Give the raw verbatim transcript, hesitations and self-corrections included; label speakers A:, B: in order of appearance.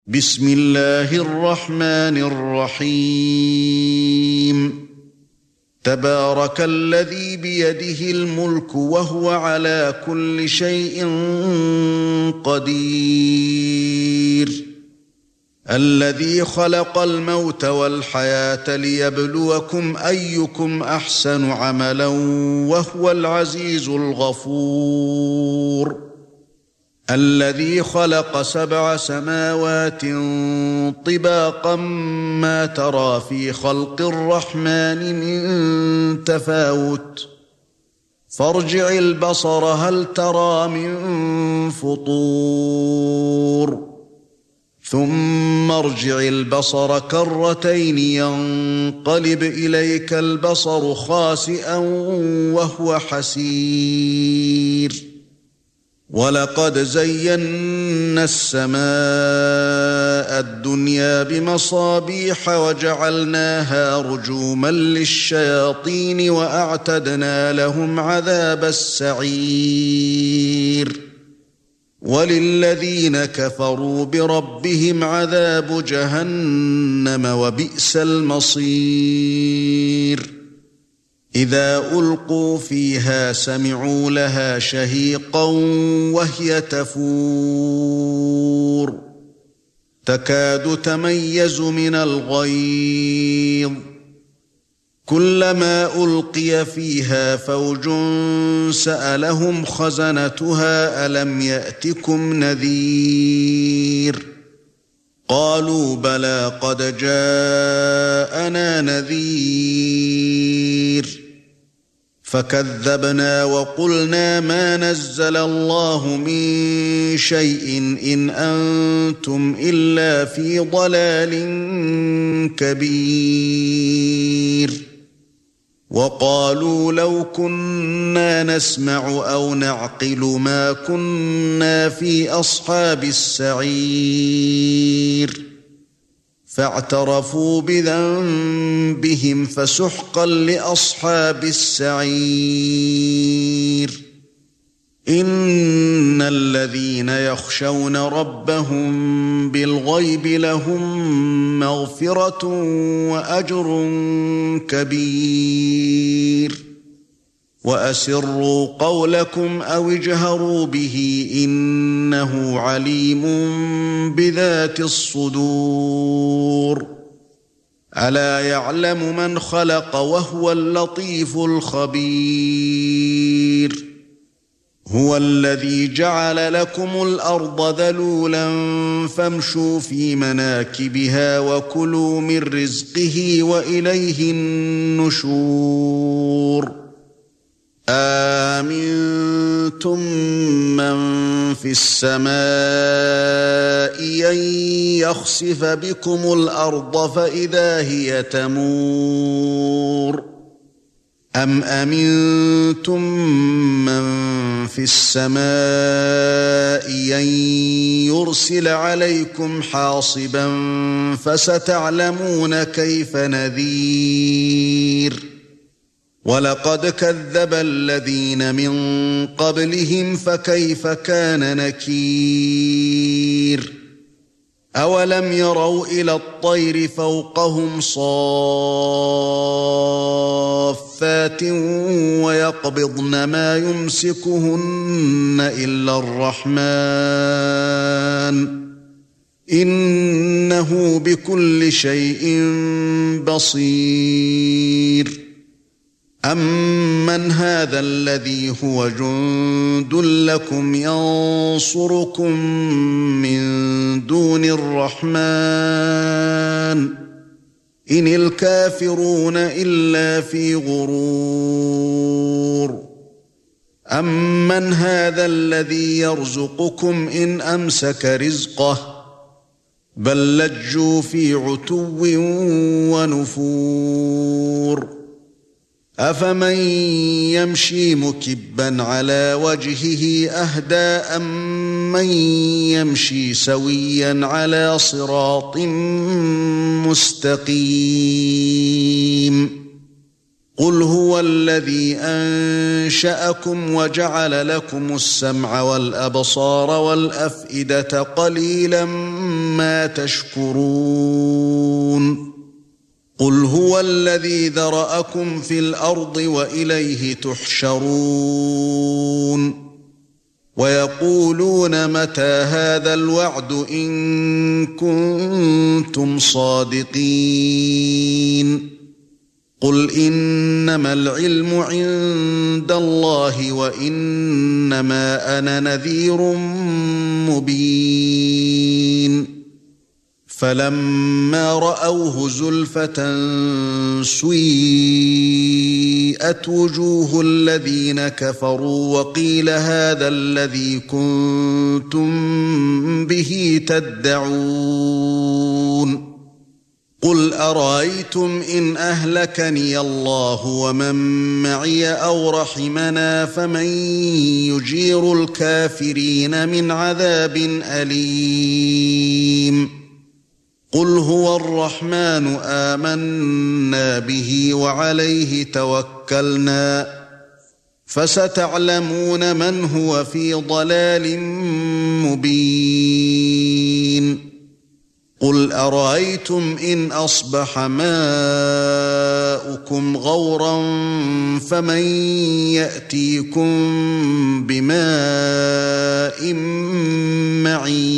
A: بسم الله الرحمن الرحيم تبارك الذي بيده الملك وهو على كل شيء قدير الذي خلق الموت والحياة ليبلوكم أيكم أحسن عملا وهو العزيز الغفور الذي خلق سبع سماوات طباقا ما ترى في خلق الرحمن من تفاوت فارجع البصر هل ترى من فطور ثم ارجع البصر كرتين ينقلب إليك البصر خاسئا وهو حسير وَلَقَدْ زَيَّنَّا السَّمَاءَ الدُّنْيَا بِمَصَابِيحَ وَجَعَلْنَاهَا رُجُومًا لِلشَّيَاطِينِ وَأَعْتَدْنَا لَهُمْ عَذَابَ السَّعِيرِ وَلِلَّذِينَ كَفَرُوا بِرَبِّهِمْ عَذَابُ جَهَنَّمَ وَبِئْسَ الْمَصِيرُ إِذَا أُلْقُوا فِيهَا سَمِعُوا لَهَا شَهِيقًا وَهِيَ تَفُورُ تَكَادُ تَمَيَّزُ مِنَ الْغَيْظِ كُلَّمَا أُلْقِيَ فِيهَا فَوْجٌ سَأَلَهُمْ خَزَنَتُهَا أَلَمْ يَأْتِكُمْ نَذِيرٌ قالوا بلى قد جاءنا نذير فكذبنا وقلنا ما نزل الله من شيء إن أنتم إلا في ضلال كبير وقالوا لو كنا نسمع أو نعقل ما كنا في أصحاب السعير فاعترفوا بذنبهم فسحقا لأصحاب السعير إن الذين يخشون ربهم بالغيب لهم مغفرة وأجر كبير وأسروا قولكم أو اجهروا به إنه عليم بذات الصدور ألا يعلم من خلق وهو اللطيف الخبير هو الذي جعل لكم الأرض ذلولا فامشوا في مناكبها وكلوا من رزقه وإليه النشور آمنتم من في السماء أن يخسف بكم الأرض فإذا هي تمور أم أمنتم من في السماء أن يرسل عليكم حاصبا فستعلمون كيف نذير وَلَقَدْ كَذَّبَ الَّذِينَ مِن قَبْلِهِمْ فَكَيْفَ كَانَ نَكِيرِ أَوَلَمْ يَرَوْا إِلَى الطَّيْرِ فَوْقَهُمْ صَافَّاتٍ وَيَقْبِضْنَ مَا يُمْسِكُهُنَّ إِلَّا الرَّحْمَنُ إِنَّهُ بِكُلِّ شَيْءٍ بَصِيرٌ أَمَّنْ هَذَا الَّذِي هُوَ جُندٌ لَّكُمْ يَنصُرُكُم مِّن دُونِ الرَّحْمَنِ إِنِ الْكَافِرُونَ إِلَّا فِي غُرُورٍ أَمَّنْ هَذَا الَّذِي يَرْزُقُكُمْ إِنْ أَمْسَكَ رِزْقَهُ بَل لَّجُّوا فِي عُتُوٍّ وَنُفُورٍ أَفَمَن يَمْشِي مُكِبًّا عَلَى وَجْهِهِ أَهْدَىٰ أَمَّن يَمْشِي سَوِيًّا عَلَى صِرَاطٍ مُّسْتَقِيمٍ قُلْ هُوَ الَّذِي أَنشَأَكُمْ وَجَعَلَ لَكُمُ السَّمْعَ وَالْأَبْصَارَ وَالْأَفْئِدَةَ قَلِيلًا مَا تَشْكُرُونَ قُلْ هُوَ الَّذِي ذَرَأَكُمْ فِي الْأَرْضِ وَإِلَيْهِ تُحْشَرُونَ وَيَقُولُونَ مَتَى هَذَا الْوَعْدُ إِن كُنتُمْ صَادِقِينَ قُلْ إِنَّمَا الْعِلْمُ عِندَ اللَّهِ وَإِنَّمَا أَنَا نَذِيرٌ مُبِينٌ فَلَمَّا رَأَوْهُ زُلْفَةً سُيِّئَتْ وُجُوهُ الَّذِينَ كَفَرُوا وَقِيلَ هَذَا الَّذِي كُنتُم بِهِ تَدَّعُونَ قُلْ أَرَأَيْتُمْ إِنْ أَهْلَكَنِيَ اللَّهُ وَمَن مَّعِيَ أَوْ رَحِمَنَا فَمَن يُجِيرُ الْكَافِرِينَ مِنْ عَذَابٍ أَلِيمٍ قُلْ هُوَ الرَّحْمَنُ آمَنَّا بِهِ وَعَلَيْهِ تَوَكَّلْنَا فَسَتَعْلَمُونَ مَنْ هُوَ فِي ضَلَالٍ مُبِينٍ قُلْ أَرَأَيْتُمْ إِنْ أَصْبَحَ مَاؤُكُمْ غَوْرًا فَمَن يَأْتِيكُم بِمَاءٍ مَّعِينٍ